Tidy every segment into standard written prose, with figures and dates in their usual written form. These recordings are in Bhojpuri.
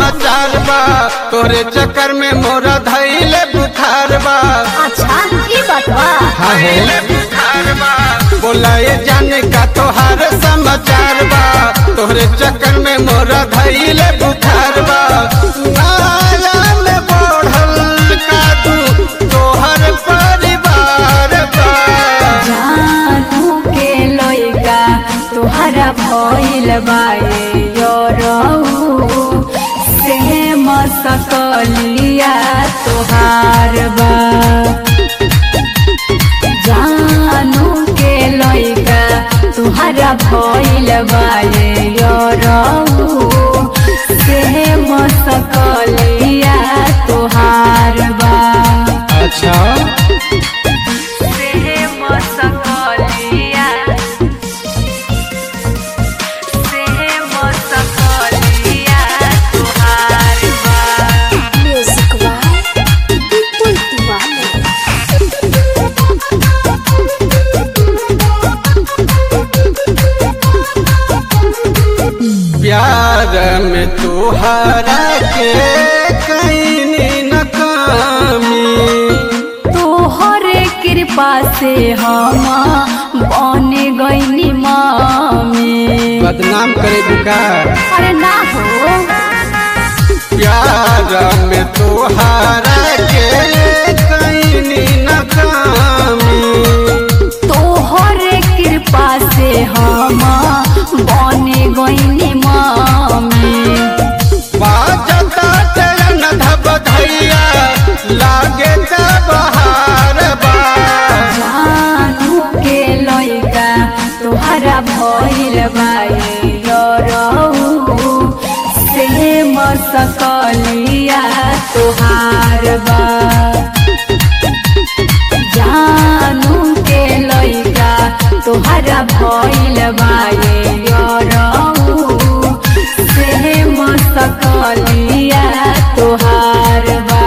समाचार बा तोरे चक्कर में मोरा धैले बुखार बा। अच्छा ये बात बा। हाँ है बुखार बा बोला ये जाने का तोहार समाचार बा तोरे चक्कर में मोरा धैले बुखार बा। नाला में बढ़ल का तू तोहर परिवार बा। जानू के लइका तोहरा भइल बाए योरऊ से मसकलिया तोहार बा। जानू के लइका तोहरा भइल बाए योरऊ से मसकलिया तोहार बा। अच्छा प्यार में तुहरा के कहीं न कमी तोहरे कृपा से हम बन गईनी मामी। बदनाम करे बुकार। अरे ना हो प्यार में तुहरा के कहीं न कमी तोहरे कृपा से हम बन गईनी मामी। बाजता चरण धब धैया लागे बहार बा। जानू के लइका तोहरा भइल बाए योरऊ से मसकलिया तोहार बा। जानू के लइका तोहरा भइल बाए योरऊ से मसकलिया तोहार बा।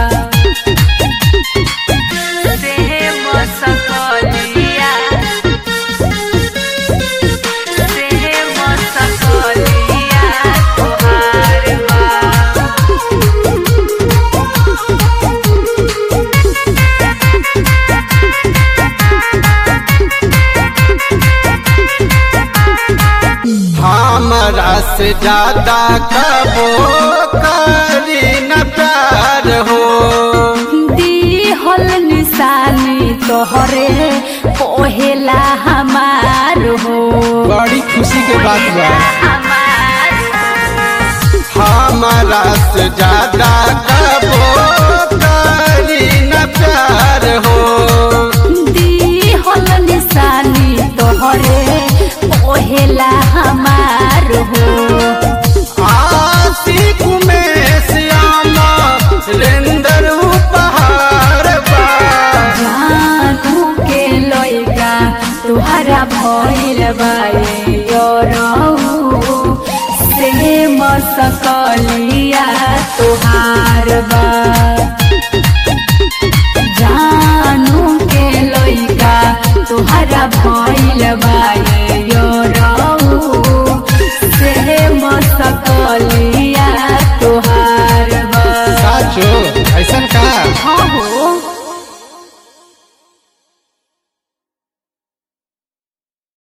हमरा से ज्यादा कबो करी न प्यार हो। दिहल निशानी तोहरे पहेला हमार हो। बड़ी खुशी के बात बा। हमरा से ज्यादा कबो करी न प्यार हो। दिहल निशानी तोहरे पहेला हमार हो। आशिक में श्यामा सुरेंदर उपहार बा। जानू के लइका तोहरा भइल बाए योरऊ से मसकलिया तोहार